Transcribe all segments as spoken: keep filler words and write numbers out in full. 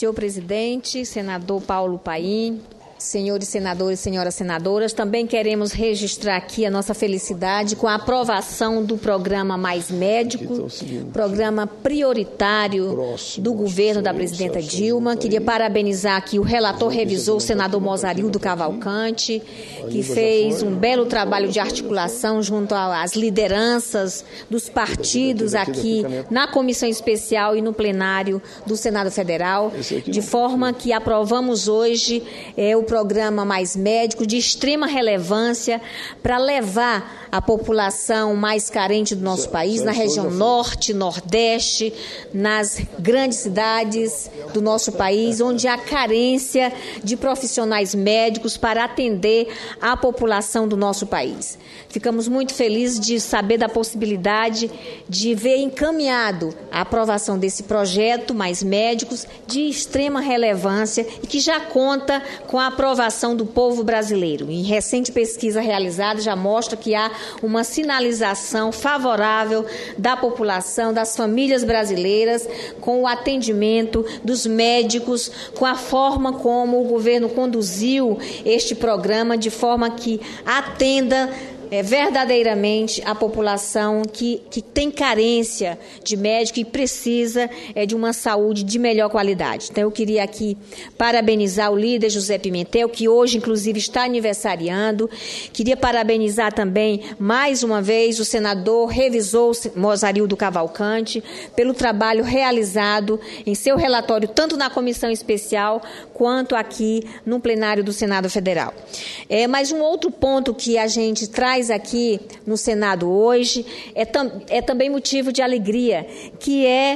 Senhor presidente, senador Paulo Paim, senhores senadores e senhoras senadoras, também queremos registrar aqui a nossa felicidade com a aprovação do programa Mais Médico, programa prioritário do governo da presidenta Dilma. Queria parabenizar aqui o relator revisor, o senador Mozarildo Cavalcante, que fez um belo trabalho de articulação junto às lideranças dos partidos aqui na comissão especial e no plenário do Senado Federal, de forma que aprovamos hoje é, o programa Mais Médico, de extrema relevância para levar a população mais carente do nosso país, na região norte, nordeste, nas grandes cidades do nosso país, onde há carência de profissionais médicos para atender a população do nosso país. Ficamos muito felizes de saber da possibilidade de ver encaminhado a aprovação desse projeto Mais Médicos, de extrema relevância e que já conta com a aprovação do povo brasileiro. Em recente pesquisa realizada já mostra que há uma sinalização favorável da população, das famílias brasileiras, com o atendimento dos médicos, com a forma como o governo conduziu este programa, de forma que atenda É, verdadeiramente a população que, que tem carência de médico e precisa é, de uma saúde de melhor qualidade. Então, eu queria aqui parabenizar o líder José Pimentel, que hoje, inclusive, está aniversariando. Queria parabenizar também, mais uma vez, o senador revisor Mozarildo Cavalcante, pelo trabalho realizado em seu relatório, tanto na comissão especial, quanto aqui no plenário do Senado Federal. É, mas um outro ponto que a gente traz aqui no Senado hoje é, tam, é também motivo de alegria, que é,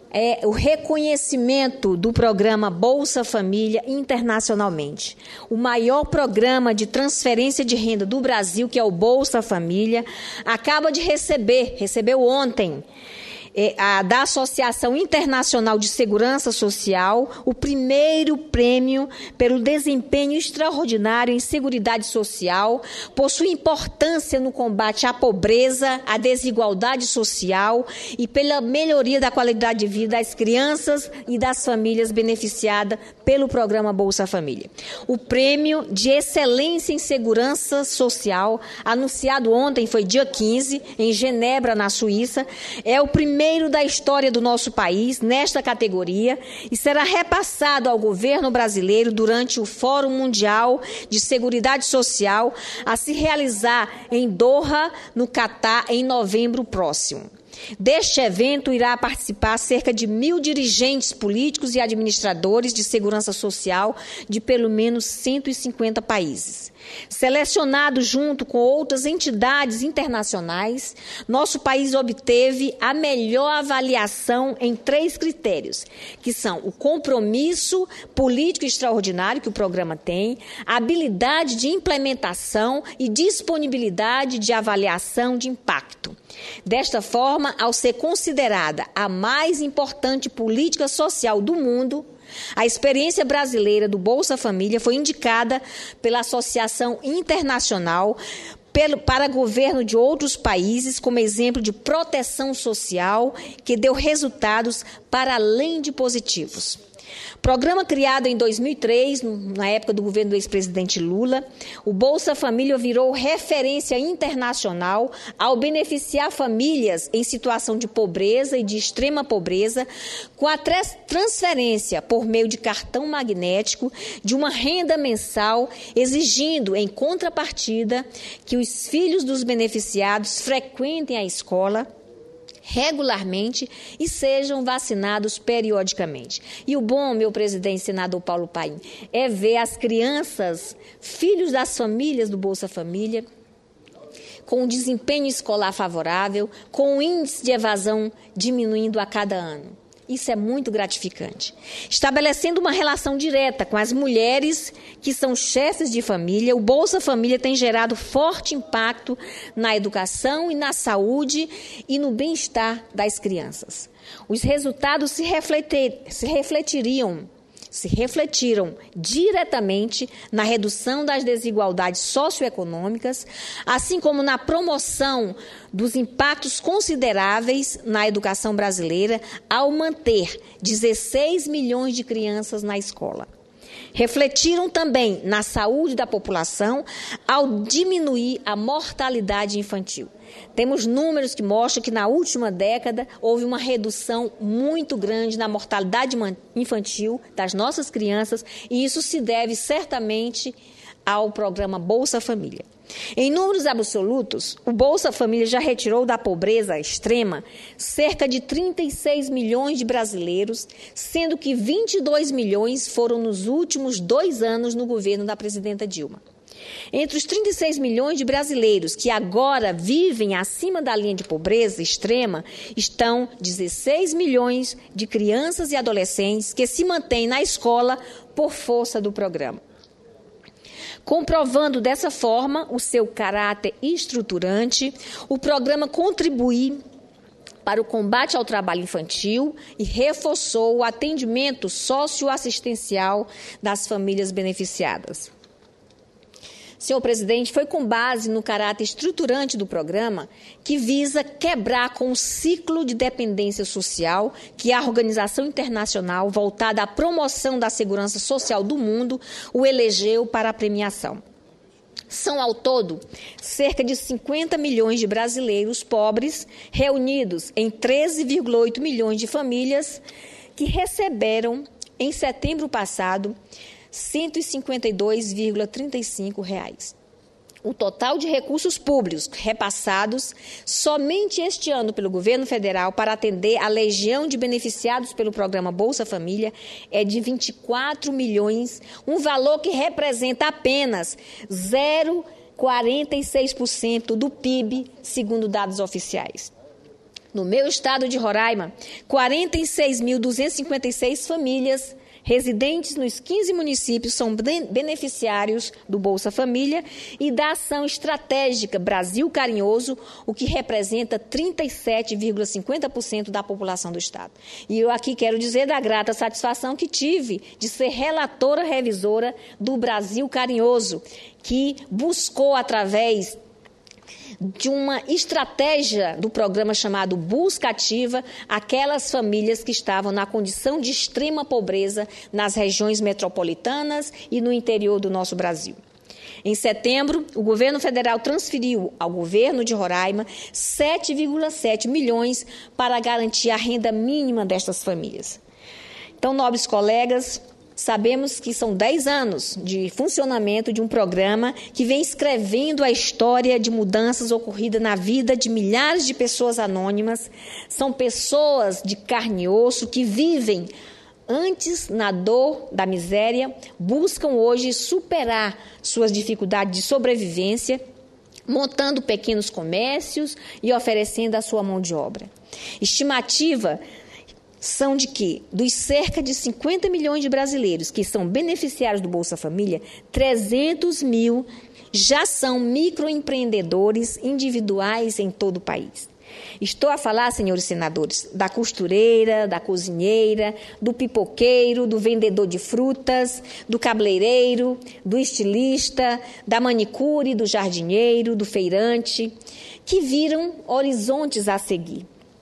é o reconhecimento do programa Bolsa Família internacionalmente. O maior programa de transferência de renda do Brasil, que é o Bolsa Família, acaba de receber, recebeu ontem, A, da Associação Internacional de Segurança Social, o primeiro prêmio pelo desempenho extraordinário em seguridade social, possui importância no combate à pobreza, à desigualdade social e pela melhoria da qualidade de vida das crianças e das famílias beneficiadas pelo programa Bolsa Família. O prêmio de excelência em segurança social, anunciado ontem, foi dia quinze, em Genebra, na Suíça, é o primeiro da história do nosso país nesta categoria e será repassado ao governo brasileiro durante o Fórum Mundial de Seguridade Social a se realizar em Doha, no Catar, em novembro próximo. Deste evento irá participar cerca de mil dirigentes políticos e administradores de segurança social de pelo menos cento e cinquenta países. Selecionado junto com outras entidades internacionais, nosso país obteve a melhor avaliação em três critérios, que são o compromisso político extraordinário que o programa tem, a habilidade de implementação e disponibilidade de avaliação de impacto. Desta forma, ao ser considerada a mais importante política social do mundo, a experiência brasileira do Bolsa Família foi indicada pela Associação Internacional pelo, para governo de outros países como exemplo de proteção social que deu resultados para além de positivos. Programa criado em dois mil e três, na época do governo do ex-presidente Lula, o Bolsa Família virou referência internacional ao beneficiar famílias em situação de pobreza e de extrema pobreza com a transferência por meio de cartão magnético de uma renda mensal, exigindo, em contrapartida, que os filhos dos beneficiados frequentem a escola regularmente e sejam vacinados periodicamente. E o bom, meu presidente, senador Paulo Paim, é ver as crianças, filhos das famílias do Bolsa Família, com um desempenho escolar favorável, com o índice de evasão diminuindo a cada ano. Isso é muito gratificante. Estabelecendo uma relação direta com as mulheres que são chefes de família, o Bolsa Família tem gerado forte impacto na educação e na saúde e no bem-estar das crianças. Os resultados se, refletir, se refletiriam se refletiram diretamente na redução das desigualdades socioeconômicas, assim como na promoção dos impactos consideráveis na educação brasileira ao manter dezesseis milhões de crianças na escola. Refletiram também na saúde da população ao diminuir a mortalidade infantil. Temos números que mostram que na última década houve uma redução muito grande na mortalidade infantil das nossas crianças, e isso se deve certamente ao programa Bolsa Família. Em números absolutos, o Bolsa Família já retirou da pobreza extrema cerca de trinta e seis milhões de brasileiros, sendo que vinte e dois milhões foram nos últimos dois anos no governo da presidenta Dilma. Entre os trinta e seis milhões de brasileiros que agora vivem acima da linha de pobreza extrema, estão dezesseis milhões de crianças e adolescentes que se mantêm na escola por força do programa. Comprovando dessa forma o seu caráter estruturante, o programa contribuiu para o combate ao trabalho infantil e reforçou o atendimento socioassistencial das famílias beneficiadas. Senhor presidente, foi com base no caráter estruturante do programa que visa quebrar com o ciclo de dependência social que a Organização Internacional voltada à promoção da segurança social do mundo o elegeu para a premiação. São, ao todo, cerca de cinquenta milhões de brasileiros pobres reunidos em treze vírgula oito milhões de famílias que receberam, em setembro passado, cento e cinquenta e dois vírgula trinta e cinco reais. O total de recursos públicos repassados somente este ano pelo governo federal para atender a legião de beneficiados pelo programa Bolsa Família é de vinte e quatro milhões, um valor que representa apenas zero vírgula quarenta e seis por cento do P I B, segundo dados oficiais. No meu estado de Roraima, quarenta e seis mil duzentas e cinquenta e seis famílias residentes nos quinze municípios são beneficiários do Bolsa Família e da ação estratégica Brasil Carinhoso, o que representa trinta e sete vírgula cinquenta por cento da população do estado. E eu aqui quero dizer da grata satisfação que tive de ser relatora revisora do Brasil Carinhoso, que buscou, através de uma estratégia do programa chamado Busca Ativa, aquelas famílias que estavam na condição de extrema pobreza nas regiões metropolitanas e no interior do nosso Brasil. Em setembro, o governo federal transferiu ao governo de Roraima sete vírgula sete milhões para garantir a renda mínima destas famílias. Então, nobres colegas, sabemos que são dez anos de funcionamento de um programa que vem escrevendo a história de mudanças ocorridas na vida de milhares de pessoas anônimas. São pessoas de carne e osso que vivem antes na dor da miséria, buscam hoje superar suas dificuldades de sobrevivência, montando pequenos comércios e oferecendo a sua mão de obra. Estimativa são de que, dos cerca de cinquenta milhões de brasileiros que são beneficiários do Bolsa Família, trezentos mil já são microempreendedores individuais em todo o país. Estou a falar, senhores senadores, da costureira, da cozinheira, do pipoqueiro, do vendedor de frutas, do cabeleireiro, do estilista, da manicure, do jardineiro, do feirante, que viram horizontes a seguir.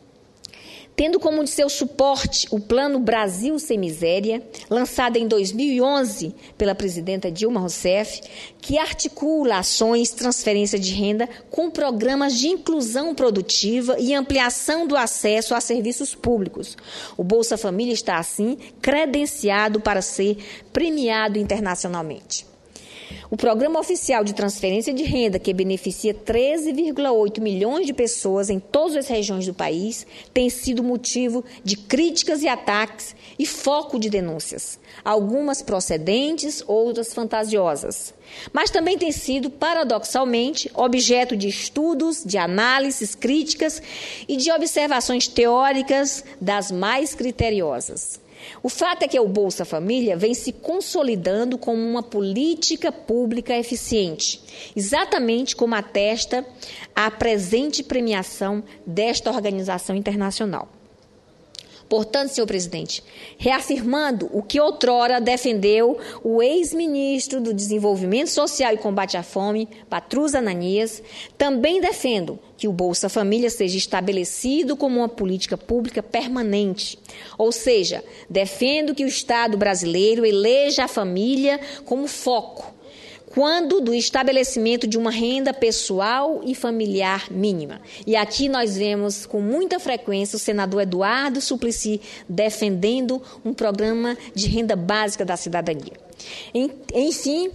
Tendo como de seu suporte o Plano Brasil Sem Miséria, lançado em dois mil e onze pela presidenta Dilma Rousseff, que articula ações de transferência de renda com programas de inclusão produtiva e ampliação do acesso a serviços públicos. O Bolsa Família está, assim, credenciado para ser premiado internacionalmente. O Programa Oficial de Transferência de Renda, que beneficia treze vírgula oito milhões de pessoas em todas as regiões do país, tem sido motivo de críticas e ataques e foco de denúncias, algumas procedentes, outras fantasiosas. Mas também tem sido, paradoxalmente, objeto de estudos, de análises críticas e de observações teóricas das mais criteriosas. O fato é que o Bolsa Família vem se consolidando como uma política pública eficiente, exatamente como atesta a presente premiação desta organização internacional. Portanto, senhor presidente, reafirmando o que outrora defendeu o ex-ministro do Desenvolvimento Social e Combate à Fome, Patrus Ananias, também defendo que o Bolsa Família seja estabelecido como uma política pública permanente. Ou seja, defendo que o Estado brasileiro eleja a família como foco, quando do estabelecimento de uma renda pessoal e familiar mínima. E aqui nós vemos com muita frequência o senador Eduardo Suplicy defendendo um programa de renda básica da cidadania. Enfim,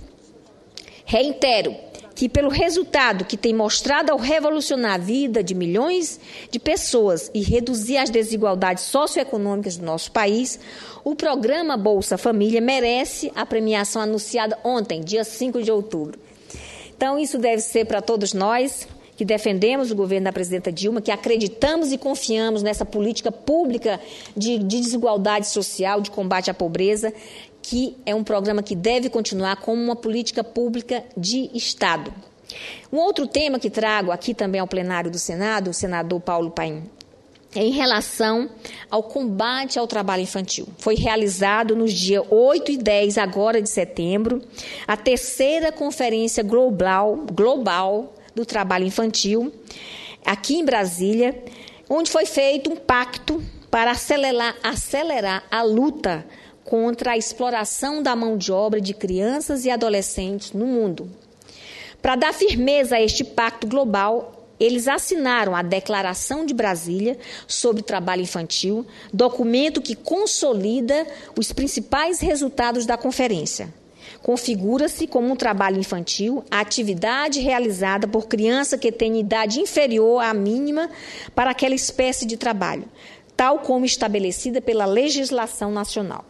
reitero que pelo resultado que tem mostrado ao revolucionar a vida de milhões de pessoas e reduzir as desigualdades socioeconômicas do nosso país, o programa Bolsa Família merece a premiação anunciada ontem, dia cinco de outubro. Então, isso deve ser para todos nós que defendemos o governo da presidenta Dilma, que acreditamos e confiamos nessa política pública de, de desigualdade social, de combate à pobreza, que é um programa que deve continuar como uma política pública de Estado. Um outro tema que trago aqui também ao plenário do Senado, o senador Paulo Paim, é em relação ao combate ao trabalho infantil. Foi realizado nos dias oito e dez agora de setembro a terceira conferência global, global do trabalho infantil, aqui em Brasília, onde foi feito um pacto para acelerar, acelerar a luta contra a exploração da mão de obra de crianças e adolescentes no mundo. Para dar firmeza a este pacto global, eles assinaram a Declaração de Brasília sobre Trabalho Infantil, documento que consolida os principais resultados da conferência. Configura-se como um trabalho infantil a atividade realizada por criança que tem idade inferior à mínima para aquela espécie de trabalho, tal como estabelecida pela legislação nacional.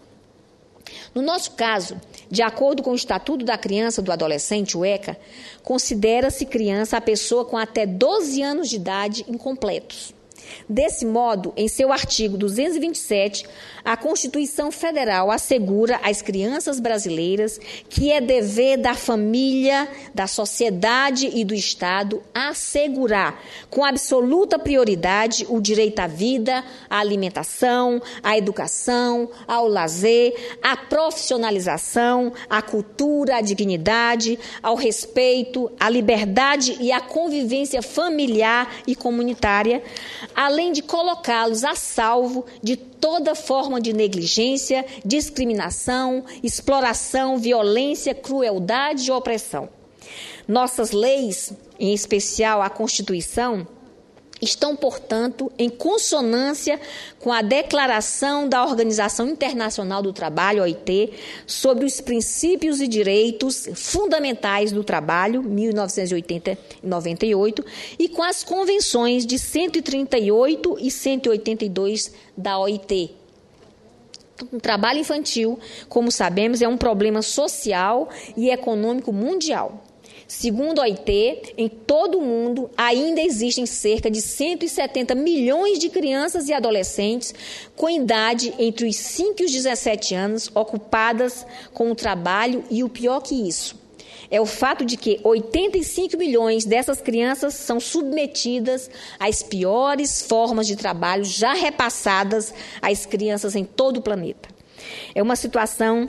No nosso caso, de acordo com o Estatuto da Criança e do Adolescente, o ECA, considera-se criança a pessoa com até doze anos de idade incompletos. Desse modo, em seu artigo duzentos e vinte e sete, a Constituição Federal assegura às crianças brasileiras que é dever da família, da sociedade e do Estado assegurar, com absoluta prioridade, o direito à vida, à alimentação, à educação, ao lazer, à profissionalização, à cultura, à dignidade, ao respeito, à liberdade e à convivência familiar e comunitária, além de colocá-los a salvo de toda forma de negligência, discriminação, exploração, violência, crueldade e opressão. Nossas leis, em especial a Constituição, estão, portanto, em consonância com a Declaração da Organização Internacional do Trabalho, O I T, sobre os princípios e direitos fundamentais do trabalho, mil novecentos e oitenta e noventa e oito, e com as convenções de cento e trinta e oito e cento e oitenta e dois da O I T. O trabalho infantil, como sabemos, é um problema social e econômico mundial. Segundo a O I T, em todo o mundo, ainda existem cerca de cento e setenta milhões de crianças e adolescentes com idade entre os cinco e os dezessete anos ocupadas com o trabalho e o pior que isso é o fato de que oitenta e cinco milhões dessas crianças são submetidas às piores formas de trabalho já repassadas às crianças em todo o planeta. É uma situação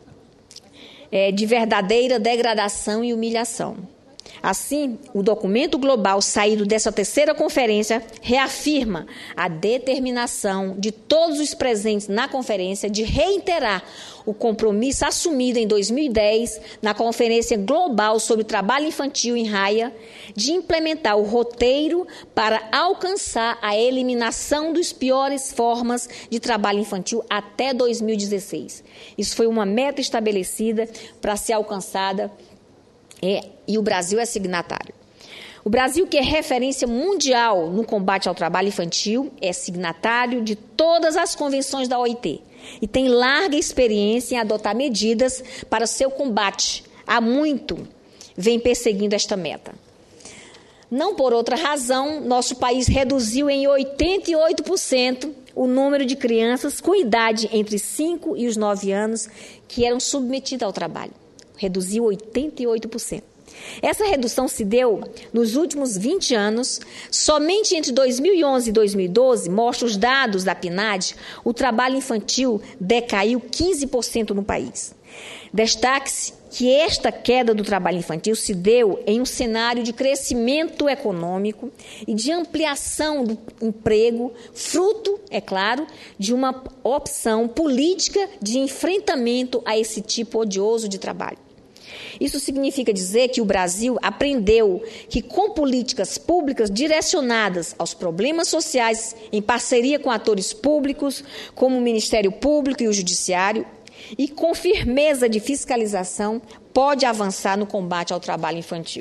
É, de verdadeira degradação e humilhação. Assim, o documento global saído dessa terceira conferência reafirma a determinação de todos os presentes na conferência de reiterar o compromisso assumido em dois mil e dez na Conferência Global sobre Trabalho Infantil em Haia, de implementar o roteiro para alcançar a eliminação das piores formas de trabalho infantil até dois mil e dezesseis. Isso foi uma meta estabelecida para ser alcançada. É, e o Brasil é signatário. O Brasil, que é referência mundial no combate ao trabalho infantil, é signatário de todas as convenções da O I T e tem larga experiência em adotar medidas para seu combate. Há muito vem perseguindo esta meta. Não por outra razão, nosso país reduziu em oitenta e oito por cento o número de crianças com idade entre cinco e os nove anos que eram submetidas ao trabalho. Reduziu oitenta e oito por cento. Essa redução se deu nos últimos vinte anos. Somente entre dois mil e onze e dois mil e doze, mostram os dados da PNAD, o trabalho infantil decaiu quinze por cento no país. Destaque-se que esta queda do trabalho infantil se deu em um cenário de crescimento econômico e de ampliação do emprego, fruto, é claro, de uma opção política de enfrentamento a esse tipo odioso de trabalho. Isso significa dizer que o Brasil aprendeu que, com políticas públicas direcionadas aos problemas sociais, em parceria com atores públicos, como o Ministério Público e o Judiciário, e com firmeza de fiscalização, pode avançar no combate ao trabalho infantil.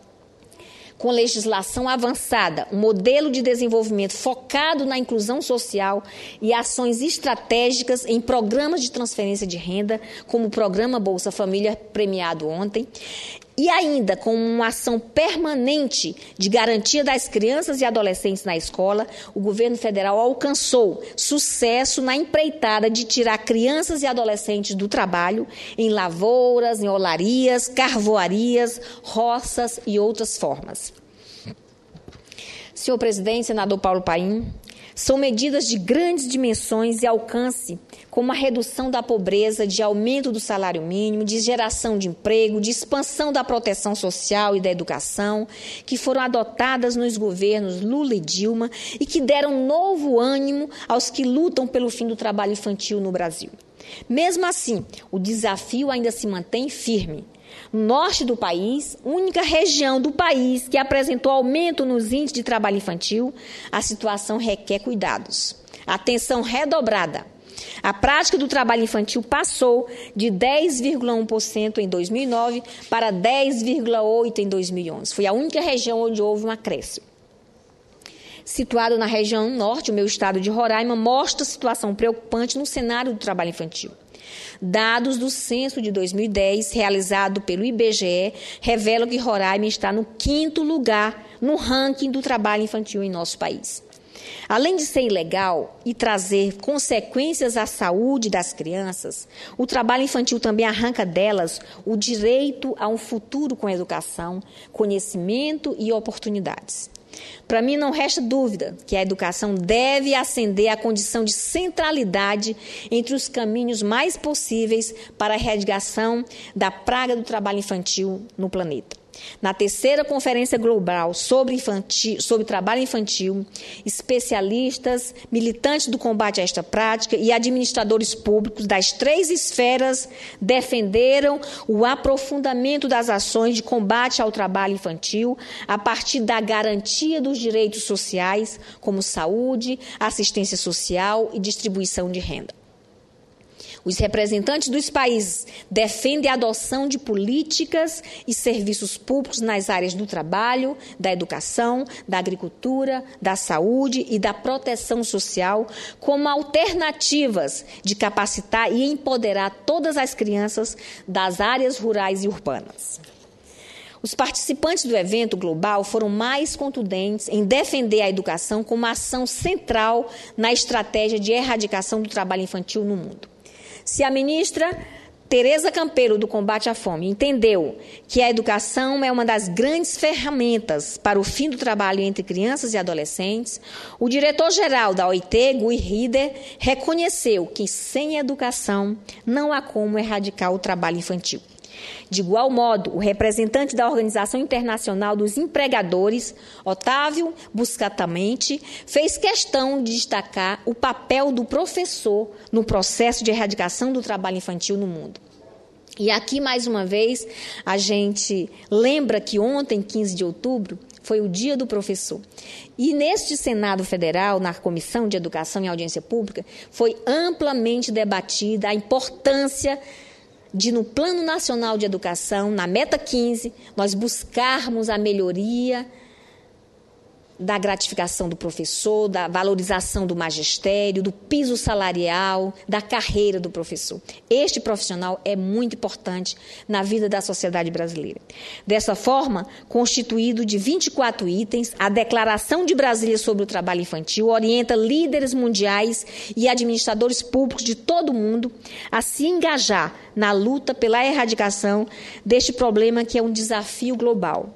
Com legislação avançada, um modelo de desenvolvimento focado na inclusão social e ações estratégicas em programas de transferência de renda, como o programa Bolsa Família, premiado ontem, e ainda com uma ação permanente de garantia das crianças e adolescentes na escola, o governo federal alcançou sucesso na empreitada de tirar crianças e adolescentes do trabalho em lavouras, em olarias, carvoarias, roças e outras formas. Senhor presidente, senador Paulo Paim, são medidas de grandes dimensões e alcance, como a redução da pobreza, de aumento do salário mínimo, de geração de emprego, de expansão da proteção social e da educação, que foram adotadas nos governos Lula e Dilma e que deram novo ânimo aos que lutam pelo fim do trabalho infantil no Brasil. Mesmo assim, o desafio ainda se mantém firme. No norte do país, única região do país que apresentou aumento nos índices de trabalho infantil, a situação requer cuidados. Atenção redobrada. A prática do trabalho infantil passou de dez vírgula um por cento em dois mil e nove para dez vírgula oito por cento em dois mil e onze. Foi a única região onde houve um acréscimo. Situado na região norte, o meu estado de Roraima mostra situação preocupante no cenário do trabalho infantil. Dados do censo de dois mil e dez, realizado pelo I B G E, revelam que Roraima está no quinto lugar no ranking do trabalho infantil em nosso país. Além de ser ilegal e trazer consequências à saúde das crianças, o trabalho infantil também arranca delas o direito a um futuro com educação, conhecimento e oportunidades. Para mim, não resta dúvida que a educação deve ascender à condição de centralidade entre os caminhos mais possíveis para a erradicação da praga do trabalho infantil no planeta. Na terceira Conferência Global sobre, infantil, sobre Trabalho Infantil, especialistas, militantes do combate a esta prática e administradores públicos das três esferas defenderam o aprofundamento das ações de combate ao trabalho infantil a partir da garantia dos direitos sociais, como saúde, assistência social e distribuição de renda. Os representantes dos países defendem a adoção de políticas e serviços públicos nas áreas do trabalho, da educação, da agricultura, da saúde e da proteção social como alternativas de capacitar e empoderar todas as crianças das áreas rurais e urbanas. Os participantes do evento global foram mais contundentes em defender a educação como ação central na estratégia de erradicação do trabalho infantil no mundo. Se a ministra Tereza Campelo, do combate à fome, entendeu que a educação é uma das grandes ferramentas para o fim do trabalho entre crianças e adolescentes, o diretor-geral da O I T, Guy Ryder, reconheceu que sem educação não há como erradicar o trabalho infantil. De igual modo, o representante da Organização Internacional dos Empregadores, Otávio Buscatamente, fez questão de destacar o papel do professor no processo de erradicação do trabalho infantil no mundo. E aqui, mais uma vez, a gente lembra que ontem, quinze de outubro, foi o Dia do Professor. E neste Senado Federal, na Comissão de Educação e Audiência Pública, foi amplamente debatida a importância de, no Plano Nacional de Educação, na Meta quinze, nós buscarmos a melhoria da gratificação do professor, da valorização do magistério, do piso salarial, da carreira do professor. Este profissional é muito importante na vida da sociedade brasileira. Dessa forma, constituído de vinte e quatro itens, a Declaração de Brasília sobre o Trabalho Infantil orienta líderes mundiais e administradores públicos de todo o mundo a se engajar na luta pela erradicação deste problema que é um desafio global.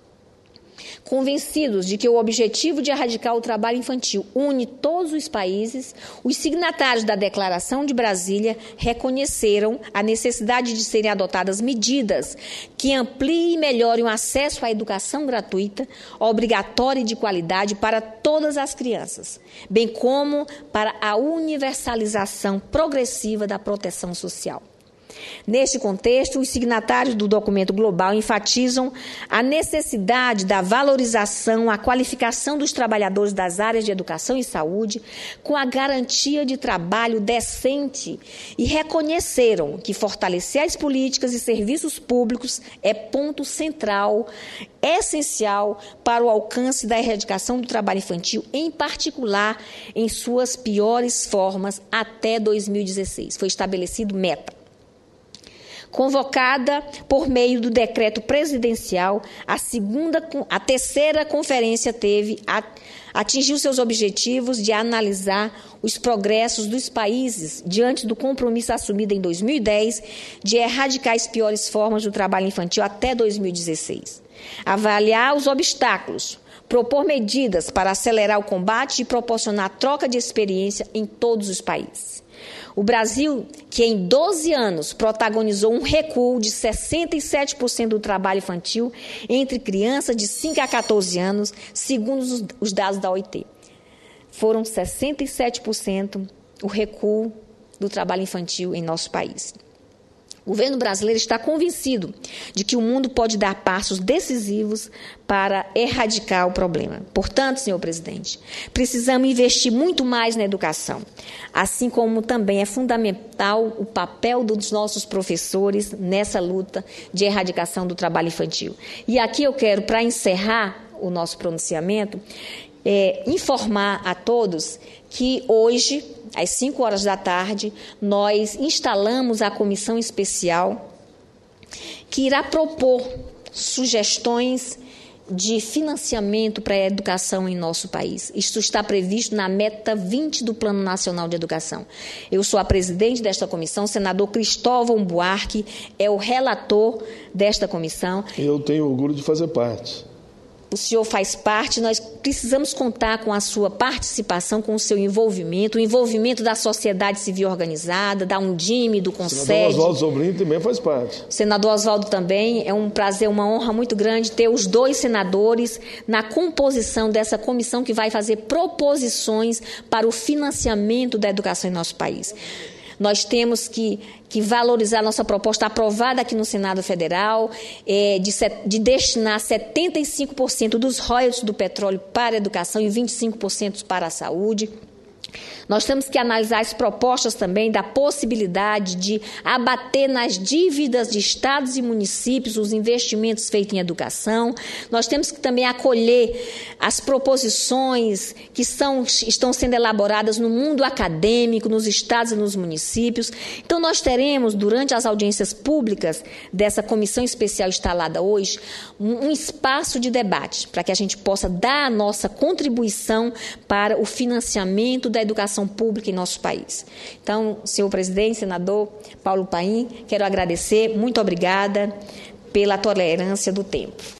Convencidos de que o objetivo de erradicar o trabalho infantil une todos os países, os signatários da Declaração de Brasília reconheceram a necessidade de serem adotadas medidas que ampliem e melhorem o acesso à educação gratuita, obrigatória e de qualidade para todas as crianças, bem como para a universalização progressiva da proteção social. Neste contexto, os signatários do documento global enfatizam a necessidade da valorização, a qualificação dos trabalhadores das áreas de educação e saúde, com a garantia de trabalho decente, e reconheceram que fortalecer as políticas e serviços públicos é ponto central, essencial para o alcance da erradicação do trabalho infantil, em particular em suas piores formas, até dois mil e dezesseis. Foi estabelecido meta. Convocada por meio do decreto presidencial, a segunda, a terceira conferência teve atingiu seus objetivos de analisar os progressos dos países diante do compromisso assumido em dois mil e dez de erradicar as piores formas do trabalho infantil até dois mil e dezesseis. Avaliar os obstáculos, propor medidas para acelerar o combate e proporcionar troca de experiência em todos os países. O Brasil, que em doze anos protagonizou um recuo de sessenta e sete por cento do trabalho infantil entre crianças de cinco a quatorze anos, segundo os dados da O I T. Foram sessenta e sete por cento o recuo do trabalho infantil em nosso país. O governo brasileiro está convencido de que o mundo pode dar passos decisivos para erradicar o problema. Portanto, senhor presidente, precisamos investir muito mais na educação, assim como também é fundamental o papel dos nossos professores nessa luta de erradicação do trabalho infantil. E aqui eu quero, para encerrar o nosso pronunciamento, é, informar a todos que hoje, às cinco horas da tarde, nós instalamos a comissão especial que irá propor sugestões de financiamento para a educação em nosso país. Isto está previsto na meta vinte do Plano Nacional de Educação. Eu sou a presidente desta comissão, o senador Cristóvão Buarque é o relator desta comissão. Eu tenho orgulho de fazer parte. O senhor faz parte, nós precisamos contar com a sua participação, com o seu envolvimento, o envolvimento da sociedade civil organizada, da Undime, do Concede. O senador Oswaldo Sobrinho também faz parte. O senador Oswaldo também, é um prazer, uma honra muito grande ter os dois senadores na composição dessa comissão que vai fazer proposições para o financiamento da educação em nosso país. Nós temos que, que valorizar a nossa proposta aprovada aqui no Senado Federal, é, de, de destinar setenta e cinco por cento dos royalties do petróleo para a educação e vinte e cinco por cento para a saúde. Nós temos que analisar as propostas também da possibilidade de abater nas dívidas de estados e municípios os investimentos feitos em educação. Nós temos que também acolher as proposições que são, estão sendo elaboradas no mundo acadêmico, nos estados e nos municípios. Então, nós teremos, durante as audiências públicas dessa comissão especial instalada hoje, um, um espaço de debate para que a gente possa dar a nossa contribuição para o financiamento da educação pública em nosso país. Então, senhor presidente, senador Paulo Paim, quero agradecer, muito obrigada pela tolerância do tempo.